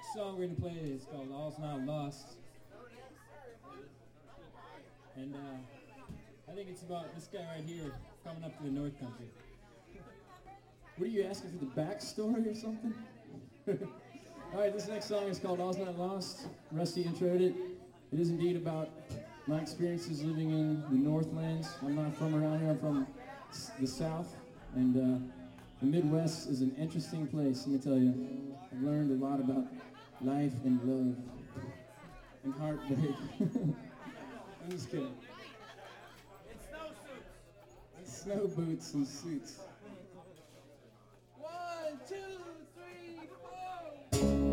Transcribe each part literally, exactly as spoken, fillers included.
Next song we're going to play is called All's Not Lost. And uh, I think it's about this guy right here coming up to the North Country. What are you asking for, the backstory or something? All right, this next song is called All's Not Lost. Rusty introed it. It is indeed about my experiences living in the Northlands. I'm not from around here. I'm from the South. And uh, the Midwest is an interesting place, let me tell you. I've learned a lot about life and love and heartbreak. I'm just kidding. It's snow suits. It's snow boots and suits. One, two, three, four.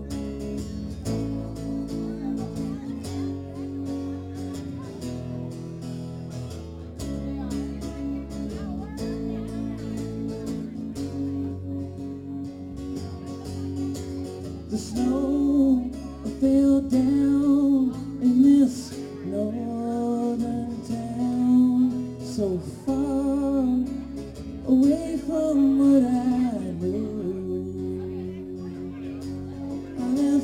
The snow fell down in this northern town, so far away from what I knew. I have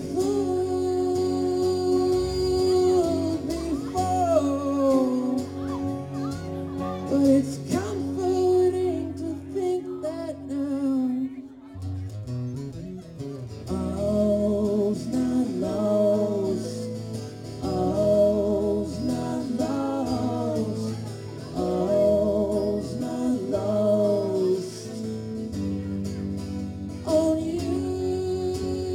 thought before, but it's comforting to think that now all's not lost, all's not lost, all's not lost on you.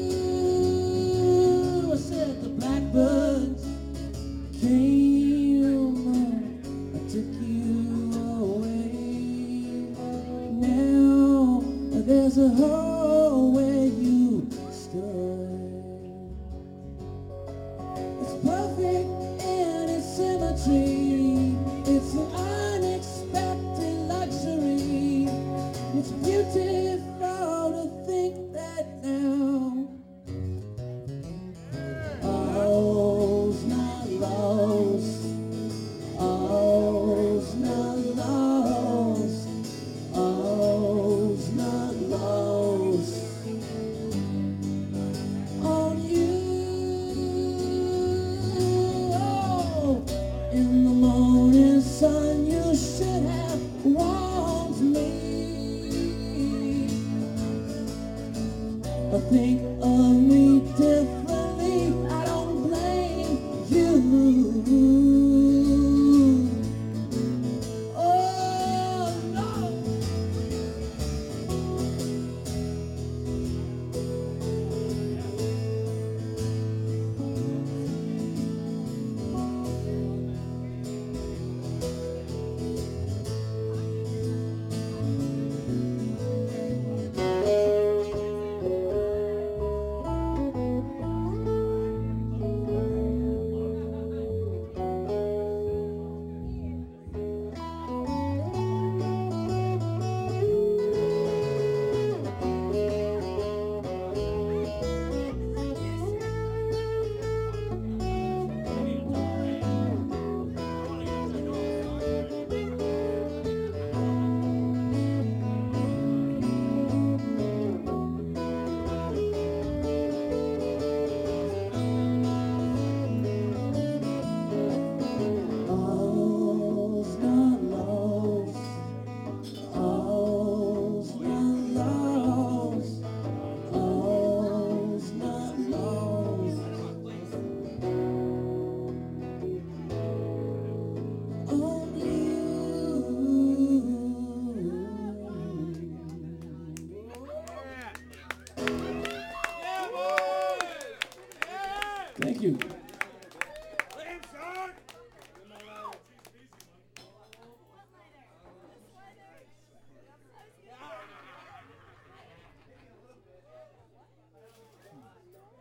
I said the blackbirds came, I took you away. Now there's a hole where you stood. It's perfect in its symmetry. It's an unexpected luxury. It's beautiful to think that now all's not lost, all's not lost, all's not lost on you. Oh, in the morning sun, you should have warned me. I think of me differently. I don't blame you. Oh no. All's not lost, all's not lost, all's not lost on you. Yeah, boy! Yeah! Thank you.